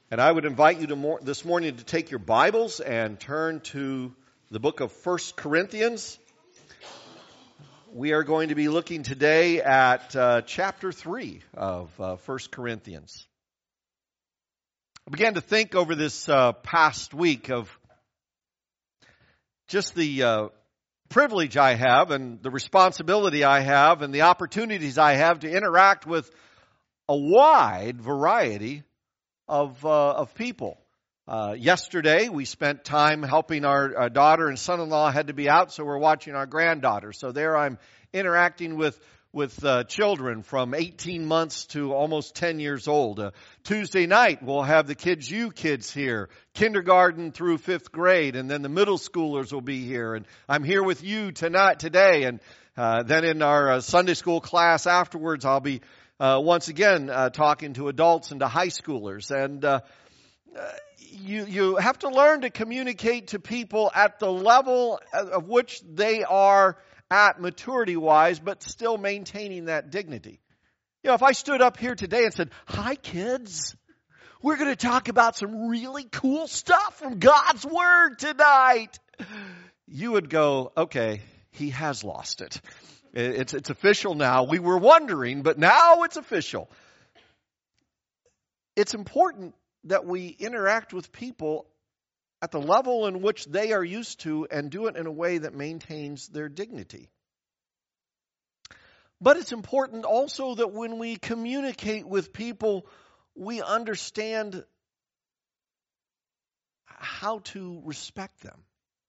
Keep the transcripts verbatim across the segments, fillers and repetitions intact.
And I would invite you to more, this morning to take your Bibles and turn to the book of First Corinthians. We are going to be looking today at uh, chapter three of uh, First Corinthians. I began to think over this uh, past week of just the uh, privilege I have and the responsibility I have and the opportunities I have to interact with a wide variety of uh, of people. Uh, yesterday, we spent time helping our, our daughter and son-in-law had to be out, so we're watching our granddaughter. So there I'm interacting with with uh, children from eighteen months to almost ten years old. Uh, Tuesday night, we'll have the Kids U kids here, kindergarten through fifth grade, and then the middle schoolers will be here. And I'm here with you tonight, today, and uh, then in our uh, Sunday school class afterwards, I'll be Uh, once again, uh, talking to adults and to high schoolers. And uh, uh, you you have to learn to communicate to people at the level of which they are at maturity-wise, but still maintaining that dignity. You know, if I stood up here today and said, "Hi, kids, we're going to talk about some really cool stuff from God's Word tonight," you would go, "Okay, he has lost it. It's it's official now. We were wondering, but now it's official." It's important that we interact with people at the level in which they are used to and do it in a way that maintains their dignity. But it's important also that when we communicate with people, we understand how to respect them.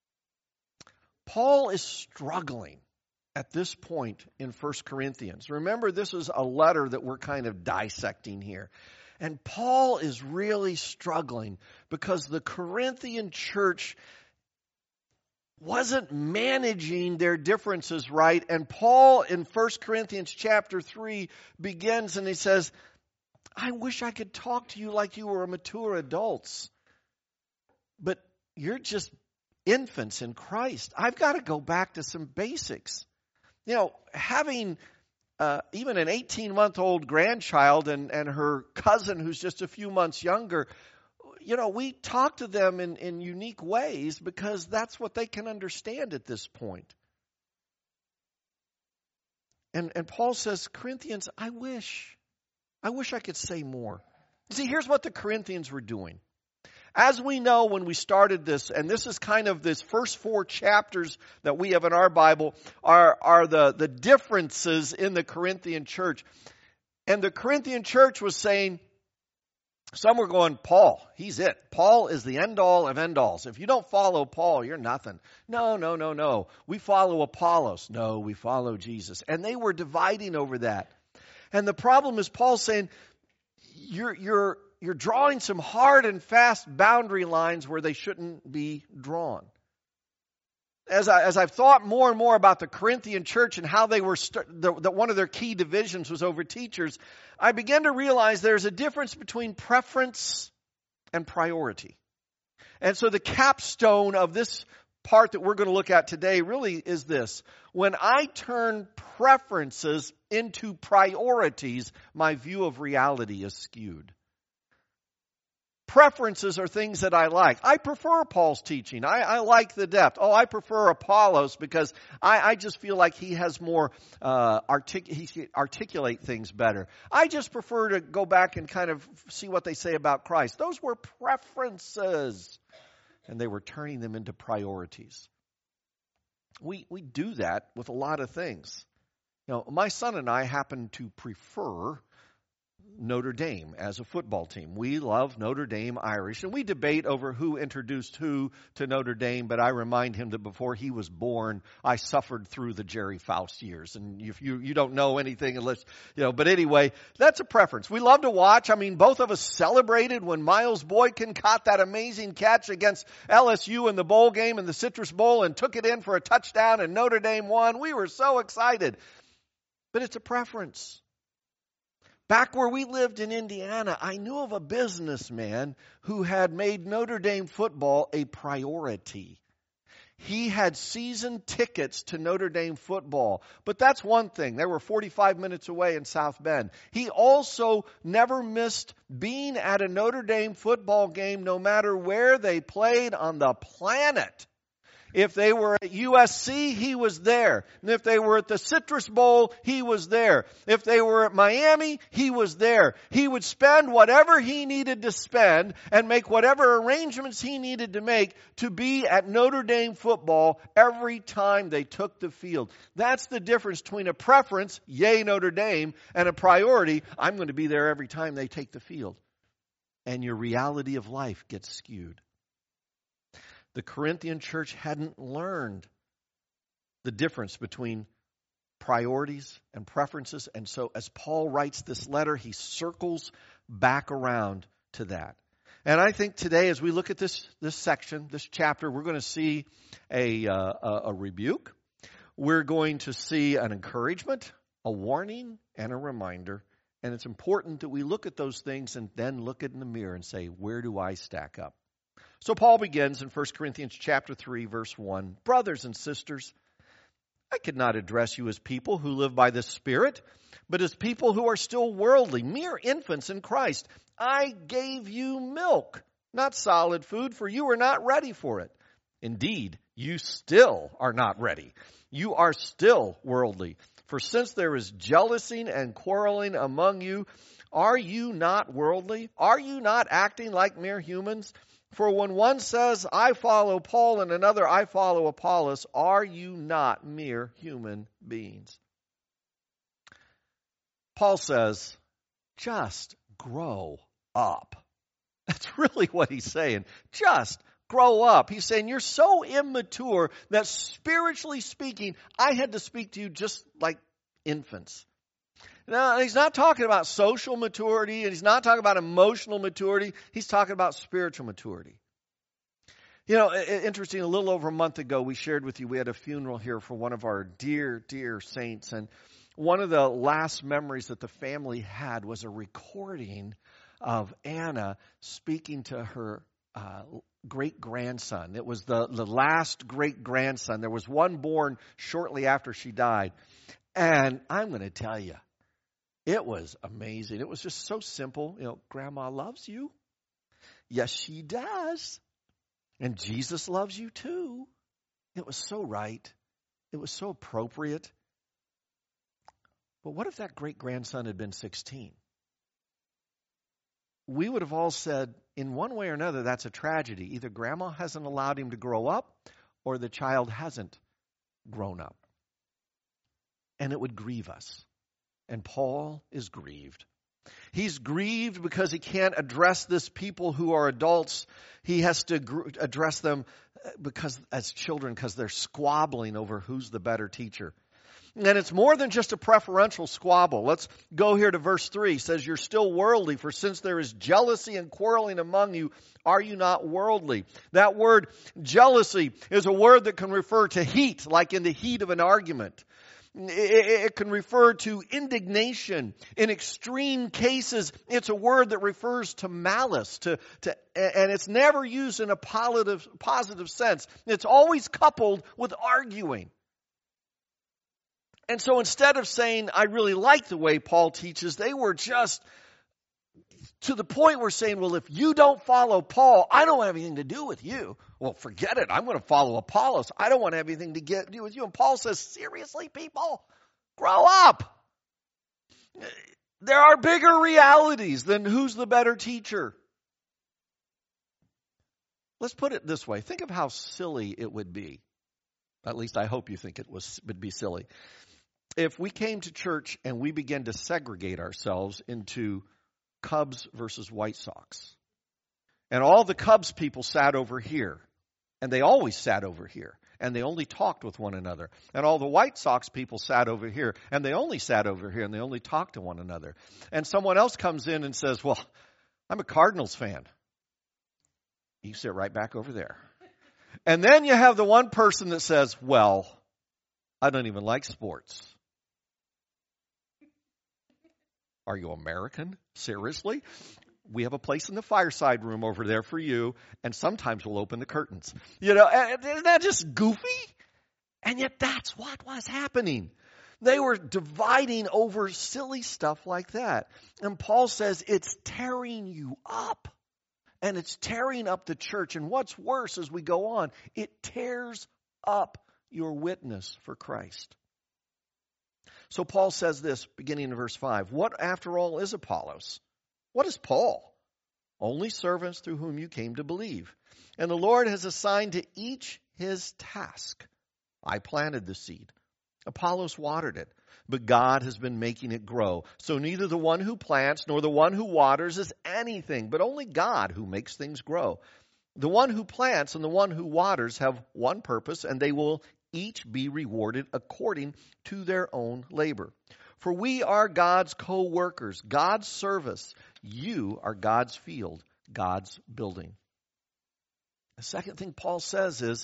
Paul is struggling at this point in First Corinthians. Remember, this is a letter that we're kind of dissecting here. And Paul is really struggling because the Corinthian church wasn't managing their differences right. And Paul in First Corinthians chapter three begins and he says, "I wish I could talk to you like you were mature adults, but you're just infants in Christ. I've got to go back to some basics." You know, having uh, even an eighteen-month-old grandchild and, and her cousin who's just a few months younger, you know, we talk to them in, in unique ways because that's what they can understand at this point. And, and Paul says, "Corinthians, I wish, I wish I could say more." See, here's what the Corinthians were doing. As we know when we started this, and this is kind of this first four chapters that we have in our Bible, are, are the, the differences in the Corinthian church. And the Corinthian church was saying, some were going, "Paul, he's it. Paul is the end-all of end-alls. If you don't follow Paul, you're nothing. No, no, no, no. We follow Apollos. No, we follow Jesus." And they were dividing over that. And the problem is Paul's saying, you're you're You're drawing some hard and fast boundary lines where they shouldn't be drawn. As, I, as I've thought more and more about the Corinthian church and how they were, st- the, the, one of their key divisions was over teachers, I began to realize there's a difference between preference and priority. And so the capstone of this part that we're going to look at today really is this. When I turn preferences into priorities, my view of reality is skewed. Preferences are things that I like. I prefer Paul's teaching. I, I like the depth. Oh, I prefer Apollos because I, I just feel like he has more, uh, artic- he can articulate things better. I just prefer to go back and kind of see what they say about Christ. Those were preferences. And they were turning them into priorities. We, we do that with a lot of things. You know, my son and I happen to prefer Notre Dame as a football team. We love Notre Dame Irish, and we debate over who introduced who to Notre Dame, but I remind him that before he was born, I suffered through the Jerry Faust years, and if you, you don't know anything unless, you know, but anyway, that's a preference. We love to watch. I mean, both of us celebrated when Miles Boykin caught that amazing catch against L S U in the bowl game in the Citrus Bowl and took it in for a touchdown, and Notre Dame won. We were so excited, but it's a preference. Back where we lived in Indiana, I knew of a businessman who had made Notre Dame football a priority. He had season tickets to Notre Dame football. But that's one thing. They were forty-five minutes away in South Bend. He also never missed being at a Notre Dame football game no matter where they played on the planet. If they were at U S C, he was there. And if they were at the Citrus Bowl, he was there. If they were at Miami, he was there. He would spend whatever he needed to spend and make whatever arrangements he needed to make to be at Notre Dame football every time they took the field. That's the difference between a preference, yay Notre Dame, and a priority, I'm going to be there every time they take the field. And your reality of life gets skewed. The Corinthian church hadn't learned the difference between priorities and preferences. And so as Paul writes this letter, he circles back around to that. And I think today as we look at this, this section, this chapter, we're going to see a, uh, a, a rebuke. We're going to see an encouragement, a warning, and a reminder. And it's important that we look at those things and then look at in the mirror and say, where do I stack up? So Paul begins in First Corinthians chapter three, verse one. Brothers and sisters, I could not address you as people who live by the Spirit, but as people who are still worldly, mere infants in Christ. I gave you milk, not solid food, for you are not ready for it. Indeed, you still are not ready. You are still worldly. For since there is jealousy and quarreling among you, are you not worldly? Are you not acting like mere humans? For when one says, I follow Paul, and another, I follow Apollos, are you not mere human beings? Paul says, just grow up. That's really what he's saying. Just grow up. He's saying you're so immature that spiritually speaking, I had to speak to you just like infants. Now, he's not talking about social maturity, and he's not talking about emotional maturity. He's talking about spiritual maturity. You know, interesting, a little over a month ago, we shared with you, we had a funeral here for one of our dear, dear saints. And one of the last memories that the family had was a recording of Anna speaking to her uh, great-grandson. It was the, the last great-grandson. There was one born shortly after she died. And I'm going to tell you, it was amazing. It was just so simple. You know, Grandma loves you. Yes, she does. And Jesus loves you too. It was so right. It was so appropriate. But what if that great-grandson had been sixteen? We would have all said, in one way or another, that's a tragedy. Either Grandma hasn't allowed him to grow up, or the child hasn't grown up. And it would grieve us. And Paul is grieved. He's grieved because he can't address this people who are adults. He has to gr- address them because as children because they're squabbling over who's the better teacher. And it's more than just a preferential squabble. Let's go here to verse three. It says, you're still worldly, for since there is jealousy and quarreling among you, are you not worldly? That word jealousy is a word that can refer to heat, like in the heat of an argument. It can refer to indignation. In extreme cases, it's a word that refers to malice, to, to, and it's never used in a positive, positive sense. It's always coupled with arguing. And so instead of saying, I really like the way Paul teaches, they were just to the point where saying, well, if you don't follow Paul, I don't have anything to do with you. Well, forget it. I'm going to follow Apollos. I don't want to have anything to get, do with you. And Paul says, seriously, people, grow up. There are bigger realities than who's the better teacher. Let's put it this way. Think of how silly it would be. At least I hope you think it was, would be silly. If we came to church and we began to segregate ourselves into Cubs versus White Sox. And all the Cubs people sat over here. And they always sat over here. And they only talked with one another. And all the White Sox people sat over here. And they only sat over here. And they only talked to one another. And someone else comes in and says, well, I'm a Cardinals fan. You sit right back over there. And then you have the one person that says, well, I don't even like sports. Are you American? Seriously? we have a place in the fireside room over there for you, and sometimes we'll open the curtains. You know, isn't that just goofy? And yet that's what was happening. They were dividing over silly stuff like that. And Paul says it's tearing you up. And it's tearing up the church. And what's worse as we go on, it tears up your witness for Christ. So Paul says this, beginning in verse five. What, after all, is Apollos? What is Paul? Only servants through whom you came to believe. And the Lord has assigned to each his task. I planted the seed. Apollos watered it, but God has been making it grow. So neither the one who plants nor the one who waters is anything, but only God who makes things grow. The one who plants and the one who waters have one purpose, and they will each be rewarded according to their own labor. For we are God's co-workers, God's service. You are God's field, God's building. The second thing Paul says is,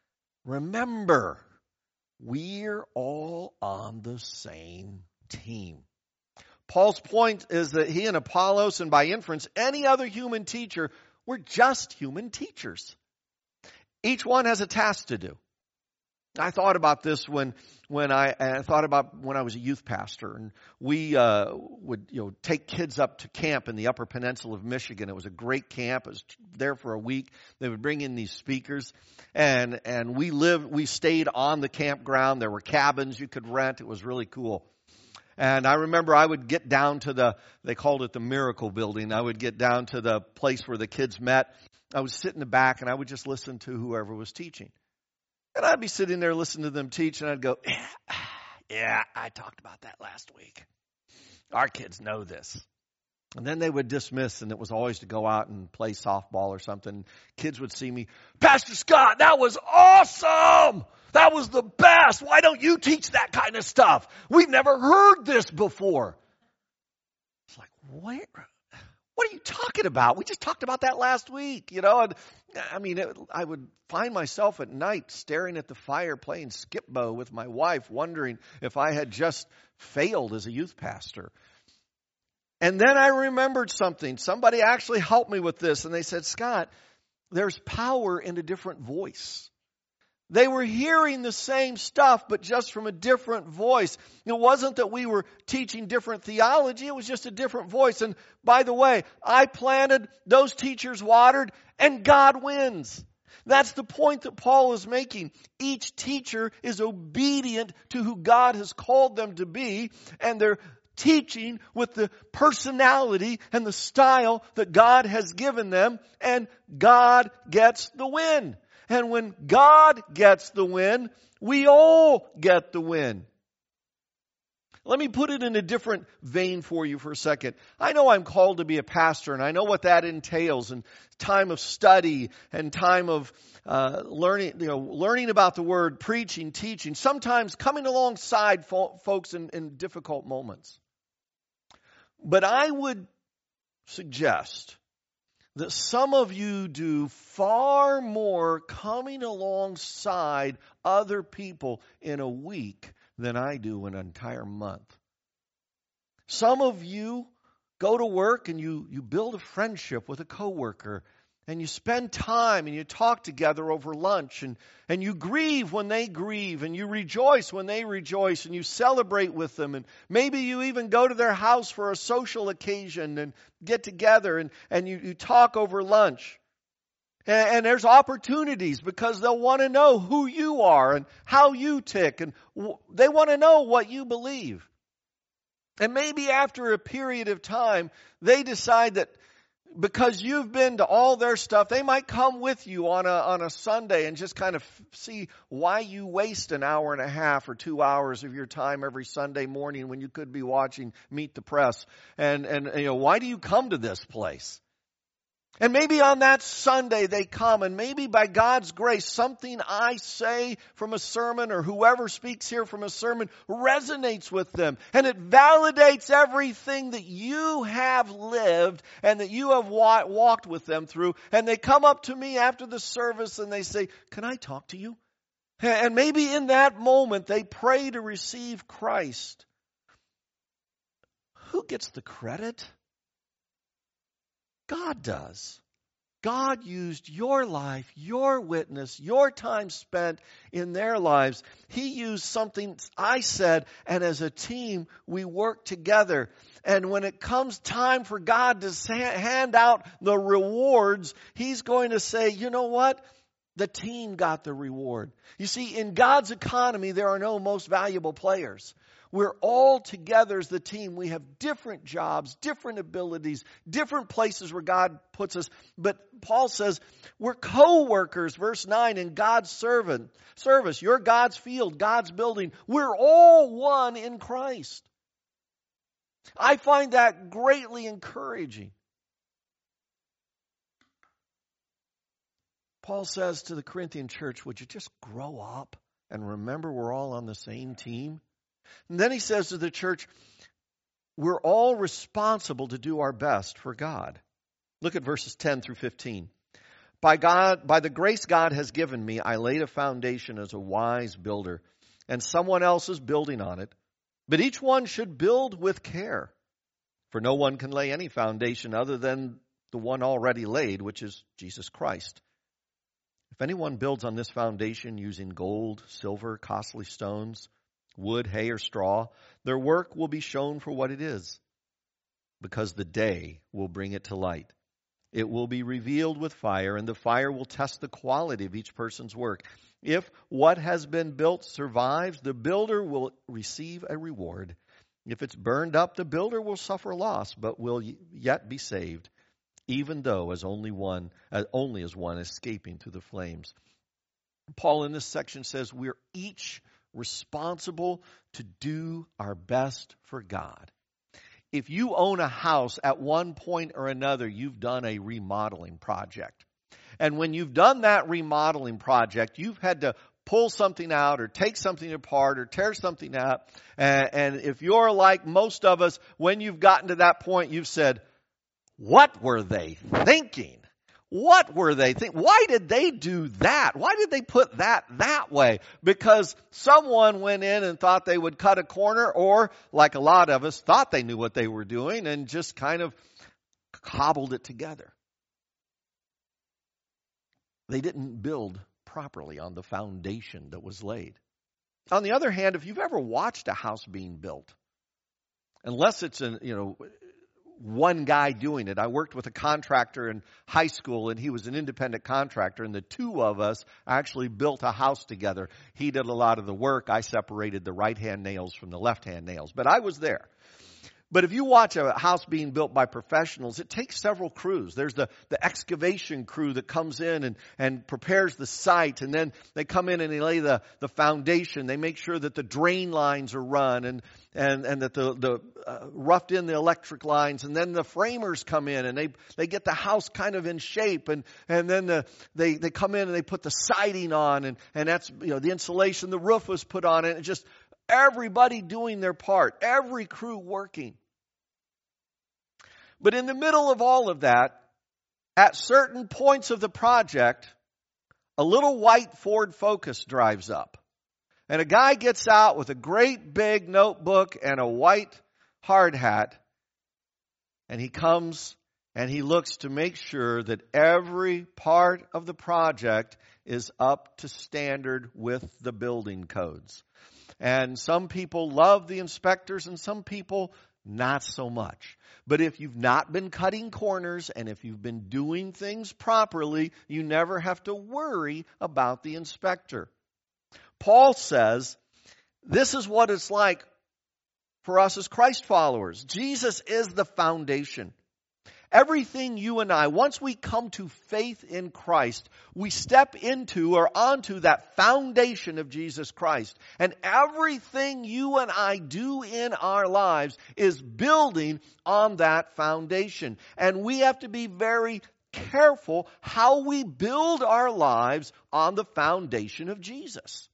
remember, we're all on the same team. Paul's point is that he and Apollos, and by inference, any other human teacher, we're just human teachers. Each one has a task to do. I thought about this when when I, I thought about when I was a youth pastor, and we uh, would you know take kids up to camp in the Upper Peninsula of Michigan. It was a great camp. It was there for a week. They would bring in these speakers, and and we lived we stayed on the campground. There were cabins you could rent. It was really cool. And I remember I would get down to the, they called it the Miracle Building. I would get down to the place where the kids met. I would sit in the back and I would just listen to whoever was teaching. And I'd be sitting there listening to them teach, and I'd go, yeah, yeah, I talked about that last week. Our kids know this. And then they would dismiss, and it was always to go out and play softball or something. Kids would see me, Pastor Scott, that was awesome. That was the best. Why don't you teach that kind of stuff? We've never heard this before. It's like, where? What are you talking about? We just talked about that last week, you know. And I mean, it, I would find myself at night staring at the fire playing skip-bo with my wife, wondering if I had just failed as a youth pastor. And then I remembered something. Somebody actually helped me with this, and they said, Scott, there's power in a different voice. They were hearing the same stuff, but just from a different voice. It wasn't that we were teaching different theology. It was just a different voice. And by the way, I planted, those teachers watered, and God wins. That's the point that Paul is making. Each teacher is obedient to who God has called them to be, and they're teaching with the personality and the style that God has given them, and God gets the win. And when God gets the win, we all get the win. Let me put it in a different vein for you for a second. I know I'm called to be a pastor, and I know what that entails, and time of study and time of uh, learning, you know, learning about the word, preaching, teaching, sometimes coming alongside fo- folks in, in difficult moments. But I would suggest that some of you do far more coming alongside other people in a week than I do in an entire month. Some of you go to work and you, you build a friendship with a coworker, and you spend time and you talk together over lunch, and, and you grieve when they grieve, and you rejoice when they rejoice, and you celebrate with them, and maybe you even go to their house for a social occasion and get together and, and you, you talk over lunch. And, and there's opportunities because they'll want to know who you are and how you tick, and w- they want to know what you believe. And maybe after a period of time, they decide that because you've been to all their stuff, they might come with you on a on a Sunday and just kind of see why you waste an hour and a half or two hours of your time every Sunday morning when you could be watching Meet the Press. And, and you know, why do you come to this place? And maybe on that Sunday they come, and maybe by God's grace, something I say from a sermon or whoever speaks here from a sermon resonates with them. And it validates everything that you have lived and that you have wa- walked with them through. And they come up to me after the service and they say, can I talk to you? And maybe in that moment they pray to receive Christ. Who gets the credit? God does. God used your life, your witness, your time spent in their lives. He used something I said, and as a team, we work together. And when it comes time for God to hand out the rewards, He's going to say, you know what? The team got the reward. You see, in God's economy, there are no most valuable players. We're all together as the team. We have different jobs, different abilities, different places where God puts us. But Paul says we're co-workers, verse nine, in God's servant, service. You're God's field, God's building. We're all one in Christ. I find that greatly encouraging. Paul says to the Corinthian church, would you just grow up and remember we're all on the same team? And then he says to the church, we're all responsible to do our best for God. Look at verses ten through fifteen. By God, by the grace God has given me, I laid a foundation as a wise builder, and someone else is building on it. But each one should build with care, for no one can lay any foundation other than the one already laid, which is Jesus Christ. If anyone builds on this foundation using gold, silver, costly stones, wood, hay, or straw, their work will be shown for what it is, because the day will bring it to light. It will be revealed with fire, and the fire will test the quality of each person's work. If what has been built survives, the builder will receive a reward. If it's burned up, the builder will suffer loss, but will yet be saved, even though as only one, uh, only as one escaping through the flames. Paul in this section says we're each responsible to do our best for God. If you own a house, at one point or another, you've done a remodeling project. And when you've done that remodeling project, you've had to pull something out or take something apart or tear something out. And, and if you're like most of us, when you've gotten to that point, you've said, what were they thinking? What were they thinking? Why did they do that? Why did they put that that way? Because someone went in and thought they would cut a corner, or like a lot of us, thought they knew what they were doing and just kind of cobbled it together. They didn't build properly on the foundation that was laid. On the other hand, if you've ever watched a house being built, unless it's a, you know, one guy doing it. I worked with a contractor in high school, and he was an independent contractor, and the two of us actually built a house together. He did a lot of the work. I separated the right-hand nails from the left-hand nails, but I was there. But if you watch a house being built by professionals, it takes several crews. There's the, the excavation crew that comes in and, and prepares the site. And then they come in and they lay the, the foundation. They make sure that the drain lines are run and, and, and that the, the uh, roughed in the electric lines. And then the framers come in and they, they get the house kind of in shape. And, and then the, they, they come in and they put the siding on. And, and that's, you know, the insulation, the roof was put on. And it just... everybody doing their part, every crew working. But in the middle of all of that, at certain points of the project, a little white Ford Focus drives up. And a guy gets out with a great big notebook and a white hard hat. And he comes and he looks to make sure that every part of the project is up to standard with the building codes. And some people love the inspectors and some people not so much. But if you've not been cutting corners and if you've been doing things properly, you never have to worry about the inspector. Paul says this is what it's like for us as Christ followers. Jesus is the foundation. Everything you and I, once we come to faith in Christ, we step into or onto that foundation of Jesus Christ. And everything you and I do in our lives is building on that foundation. And we have to be very careful how we build our lives on the foundation of Jesus.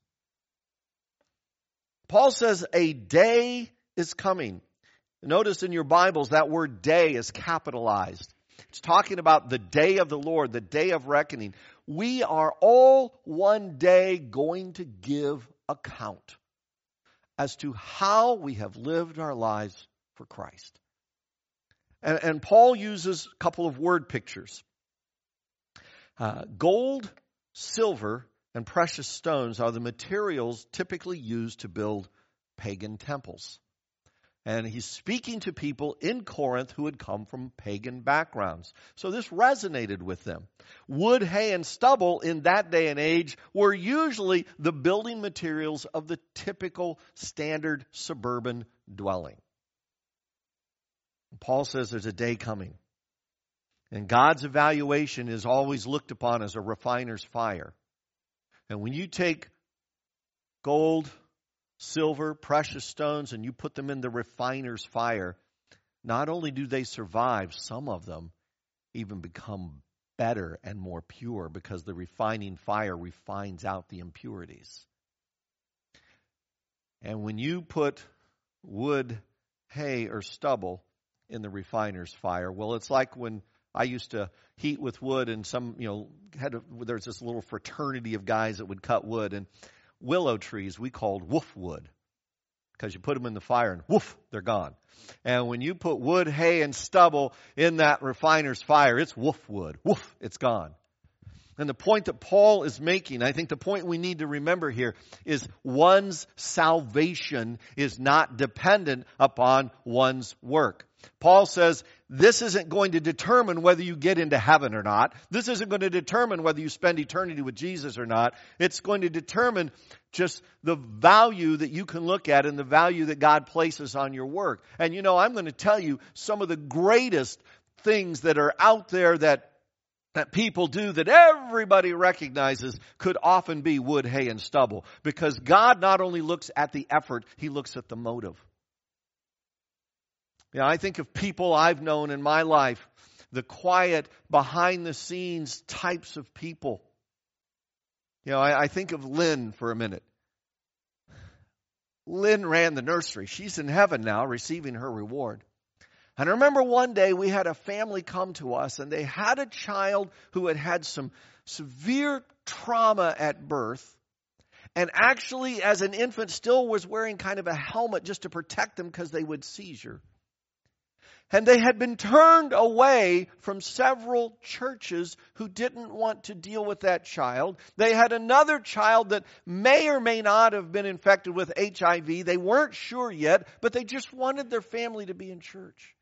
Paul says a day is coming. Notice in your Bibles that word day is capitalized. It's talking about the day of the Lord, the day of reckoning. We are all one day going to give account as to how we have lived our lives for Christ. And, and Paul uses a couple of word pictures. Uh, gold, silver, and precious stones are the materials typically used to build pagan temples. And he's speaking to people in Corinth who had come from pagan backgrounds. So this resonated with them. Wood, hay, and stubble in that day and age were usually the building materials of the typical standard suburban dwelling. Paul says there's a day coming. And God's evaluation is always looked upon as a refiner's fire. And when you take gold, silver, precious stones, and you put them in the refiner's fire, not only do they survive, some of them even become better and more pure because the refining fire refines out the impurities. And when you put wood, hay, or stubble in the refiner's fire, well, it's like when I used to heat with wood, and some, you know, had a, there's this little fraternity of guys that would cut wood, and willow trees we called woof wood because you put them in the fire and woof, they're gone. And when you put wood, hay, and stubble in that refiner's fire, it's woof wood. Woof, it's gone. And the point that Paul is making, I think the point we need to remember here is one's salvation is not dependent upon one's work. Paul says this isn't going to determine whether you get into heaven or not. This isn't going to determine whether you spend eternity with Jesus or not. It's going to determine just the value that you can look at and the value that God places on your work. And you know, I'm going to tell you some of the greatest things that are out there that that people do that everybody recognizes could often be wood, hay, and stubble. Because God not only looks at the effort, He looks at the motive. Yeah, I think of people I've known in my life, the quiet, behind-the-scenes types of people. You know, I, I think of Lynn for a minute. Lynn ran the nursery. She's in heaven now, receiving her reward. And I remember one day we had a family come to us, and they had a child who had had some severe trauma at birth, and actually as an infant still was wearing kind of a helmet just to protect them because they would seizure. And they had been turned away from several churches who didn't want to deal with that child. They had another child that may or may not have been infected with H I V. They weren't sure yet, but they just wanted their family to be in church.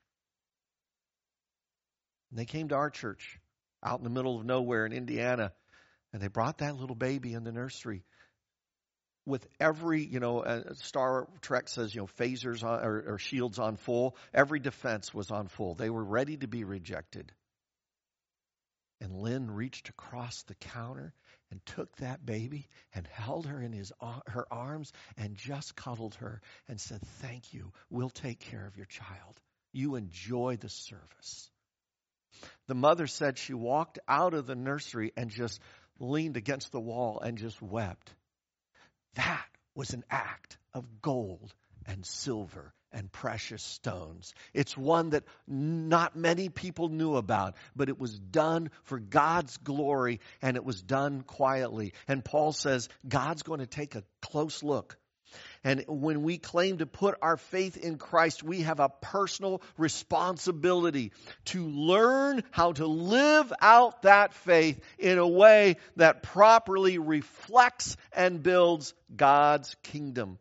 And they came to our church out in the middle of nowhere in Indiana, and they brought that little baby in the nursery with every, you know, uh, Star Trek says, you know, phasers on, or, or shields on full. Every defense was on full. They were ready to be rejected. And Lynn reached across the counter and took that baby and held her in his her arms and just cuddled her and said, "Thank you. We'll take care of your child. You enjoy the service." The mother said she walked out of the nursery and just leaned against the wall and just wept. That was an act of gold and silver and precious stones. It's one that not many people knew about, but it was done for God's glory, and it was done quietly. And Paul says God's going to take a close look. And when we claim to put our faith in Christ, we have a personal responsibility to learn how to live out that faith in a way that properly reflects and builds God's kingdom.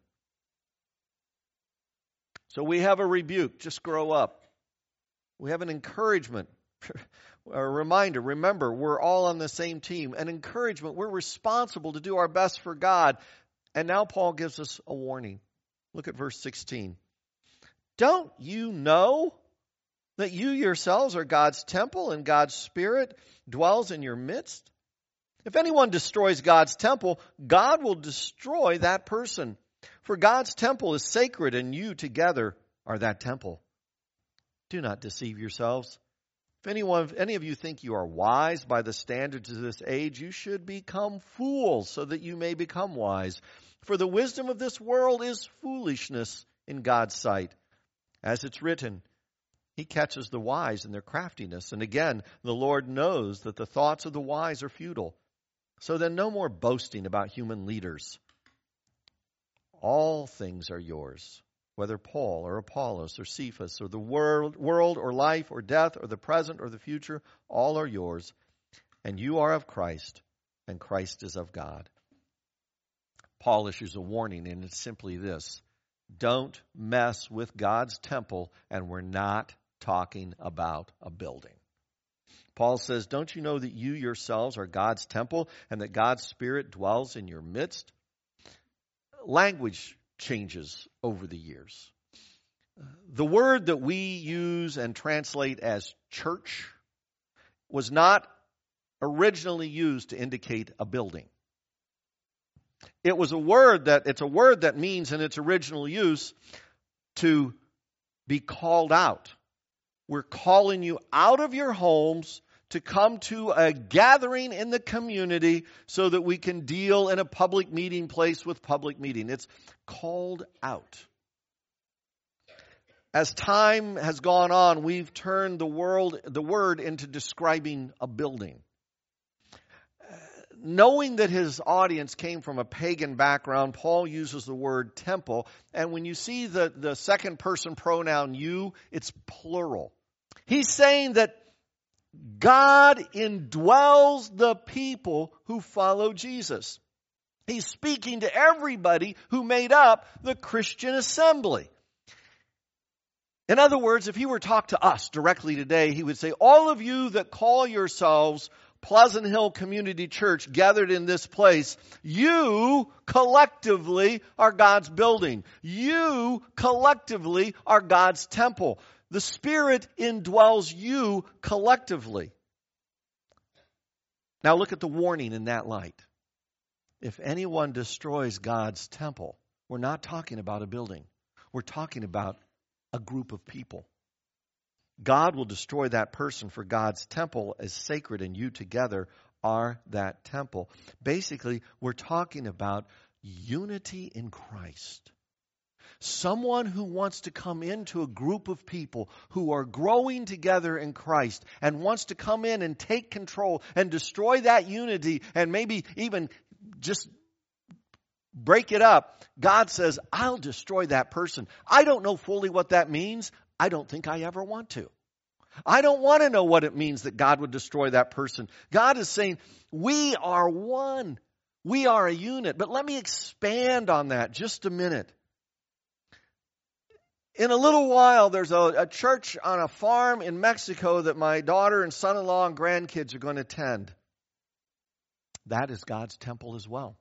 So we have a rebuke, just grow up. We have an encouragement, a reminder, remember, we're all on the same team. An encouragement, we're responsible to do our best for God. And now Paul gives us a warning. Look at verse sixteen. Don't you know that you yourselves are God's temple and God's Spirit dwells in your midst? If anyone destroys God's temple, God will destroy that person. For God's temple is sacred, and you together are that temple. Do not deceive yourselves. If anyone, if any of you think you are wise by the standards of this age, you should become fools so that you may become wise. For the wisdom of this world is foolishness in God's sight. As it's written, He catches the wise in their craftiness. And again, the Lord knows that the thoughts of the wise are futile. So then no more boasting about human leaders. All things are yours. whether Paul or Apollos or Cephas or the world, world or life or death or the present or the future, all are yours, and you are of Christ, and Christ is of God. Paul issues a warning, and it's simply this: don't mess with God's temple, and we're not talking about a building. Paul says, don't you know that you yourselves are God's temple and that God's Spirit dwells in your midst? Language changes over the years. The word that we use and translate as church was not originally used to indicate a building. It was a word that, it's a word that means in its original use to be called out. We're calling you out of your homes to come to a gathering in the community so that we can deal in a public meeting place with public meeting. It's called out. As time has gone on, we've turned the world, the word into describing a building. Knowing that his audience came from a pagan background, Paul uses the word temple. And when you see the, the second person pronoun you, it's plural. He's saying that God indwells the people who follow Jesus. He's speaking to everybody who made up the Christian assembly. In other words, if he were to talk to us directly today, he would say, all of you that call yourselves Pleasant Hill Community Church gathered in this place, you collectively are God's building. You collectively are God's temple. The Spirit indwells you collectively. Now look at the warning in that light. If anyone destroys God's temple, we're not talking about a building. We're talking about a group of people. God will destroy that person, for God's temple is sacred and you together are that temple. Basically, we're talking about unity in Christ. Someone who wants to come into a group of people who are growing together in Christ and wants to come in and take control and destroy that unity and maybe even just break it up. God says, I'll destroy that person. I don't know fully what that means. I don't think I ever want to. I don't want to know what it means that God would destroy that person. God is saying, we are one. We are a unit. But let me expand on that just a minute. In a little while, there's a, a church on a farm in Mexico that my daughter and son-in-law and grandkids are going to attend. That is God's temple as well.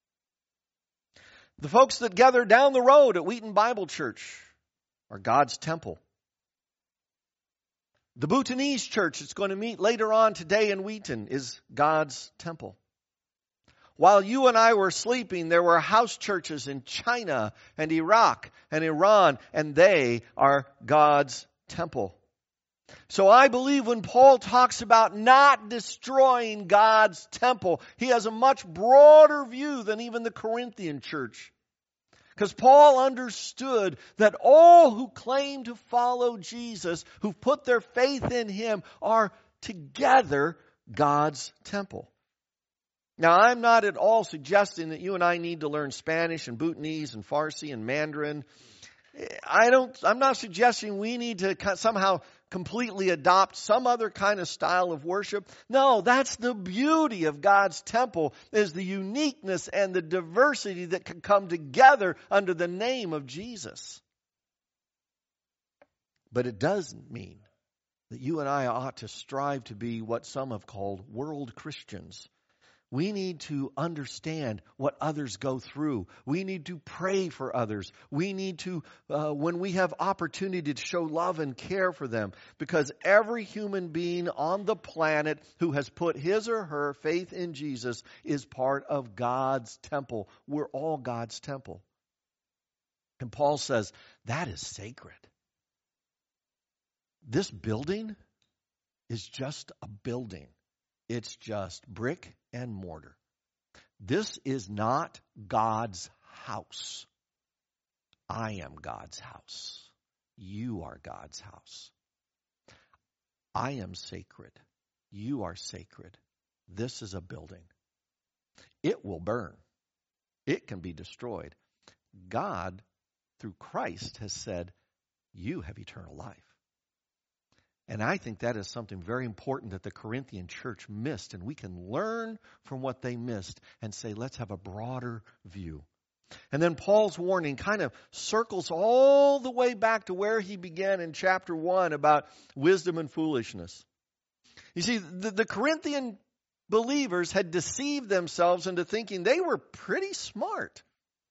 The folks that gather down the road at Wheaton Bible Church are God's temple. The Bhutanese church that's going to meet later on today in Wheaton is God's temple. While you and I were sleeping, there were house churches in China and Iraq and Iran, and they are God's temple. So I believe when Paul talks about not destroying God's temple, he has a much broader view than even the Corinthian church. Because Paul understood that all who claim to follow Jesus, who put their faith in him, are together God's temple. Now, I'm not at all suggesting that you and I need to learn Spanish and Bhutanese and Farsi and Mandarin. I don't, I'm not suggesting we need to somehow completely adopt some other kind of style of worship. No, that's the beauty of God's temple, is the uniqueness and the diversity that can come together under the name of Jesus. But it doesn't mean that you and I ought to strive to be what some have called world Christians. We need to understand what others go through. We need to pray for others. We need to, uh, when we have opportunity, to show love and care for them. Because every human being on the planet who has put his or her faith in Jesus is part of God's temple. We're all God's temple. And Paul says, that is sacred. This building is just a building. It's just brick and mortar. This is not God's house. I am God's house. You are God's house. I am sacred. You are sacred. This is a building. It will burn. It can be destroyed. God, through Christ has said, you have eternal life. And I think that is something very important that the Corinthian church missed, and we can learn from what they missed and say, let's have a broader view. And then Paul's warning kind of circles all the way back to where he began in chapter one about wisdom and foolishness. You see, the, the Corinthian believers had deceived themselves into thinking they were pretty smart.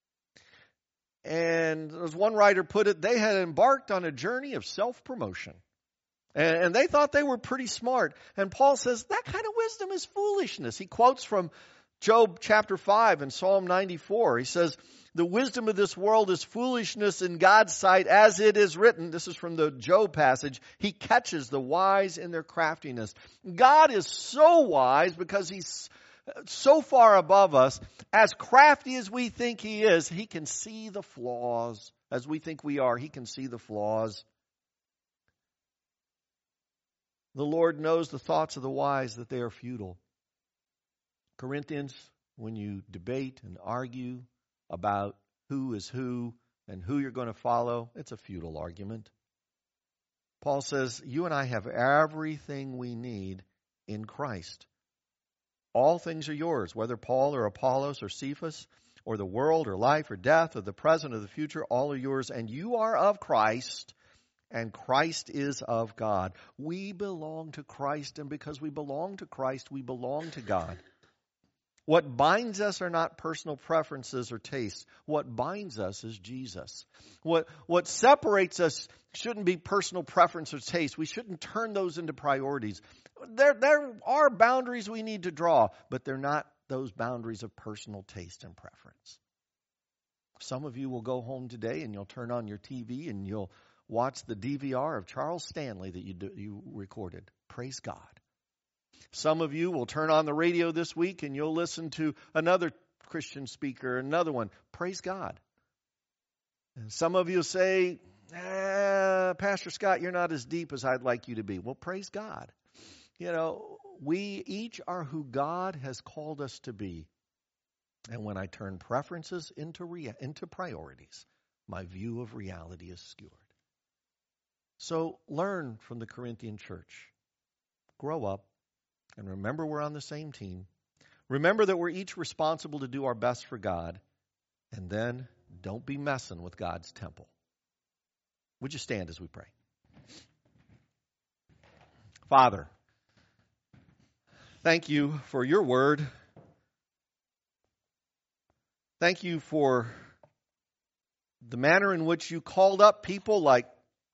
And as one writer put it, they had embarked on a journey of self-promotion. And, and they thought they were pretty smart. And Paul says that kind of wisdom is foolishness. He quotes from Job chapter five and Psalm ninety-four. He says, the wisdom of this world is foolishness in God's sight, as it is written. This is from the Job passage. He catches the wise in their craftiness. God is so wise because he's so far above us. As crafty as we think he is, he can see the flaws. As we think we are, he can see the flaws. The Lord knows the thoughts of the wise, that they are futile. Corinthians, when you debate and argue about who is who and who you're going to follow, it's a futile argument. Paul says, you and I have everything we need in Christ. All things are yours, whether Paul or Apollos or Cephas or the world or life or death or the present or the future, all are yours, and you are of Christ, and Christ is of God. We belong to Christ, and because we belong to Christ, we belong to God. What binds us are not personal preferences or tastes. What binds us is Jesus. What, what separates us shouldn't be personal preference or taste. We shouldn't turn those into priorities. There, there are boundaries we need to draw, but they're not those boundaries of personal taste and preference. Some of you will go home today and you'll turn on your T V and you'll watch the D V R of Charles Stanley that you, do, you recorded. Praise God. Some of you will turn on the radio this week and you'll listen to another Christian speaker, another one. Praise God. And some of you say, ah, Pastor Scott, you're not as deep as I'd like you to be. Well, praise God. You know, we each are who God has called us to be. And when I turn preferences into rea- into priorities, my view of reality is skewed. So learn from the Corinthian church. Grow up. And remember, we're on the same team. Remember that we're each responsible to do our best for God. And then don't be messing with God's temple. Would you stand as we pray? Father, thank you for your word. Thank you for the manner in which you called up people like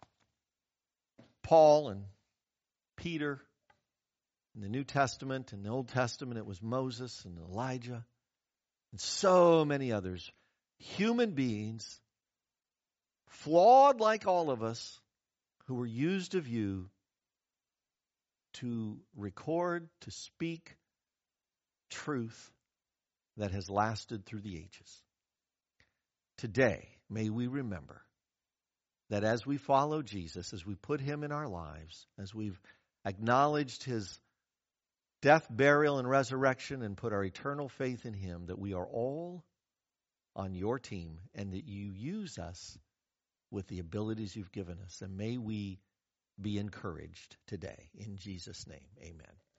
Paul and Peter. In the New Testament and the Old Testament, it was Moses and Elijah and so many others. Human beings, flawed like all of us, who were used of you to record, to speak truth that has lasted through the ages. Today, may we remember that as we follow Jesus, as we put him in our lives, as we've acknowledged his death, burial, and resurrection, and put our eternal faith in him, that we are all on your team and that you use us with the abilities you've given us. And may we be encouraged today. In Jesus' name, amen.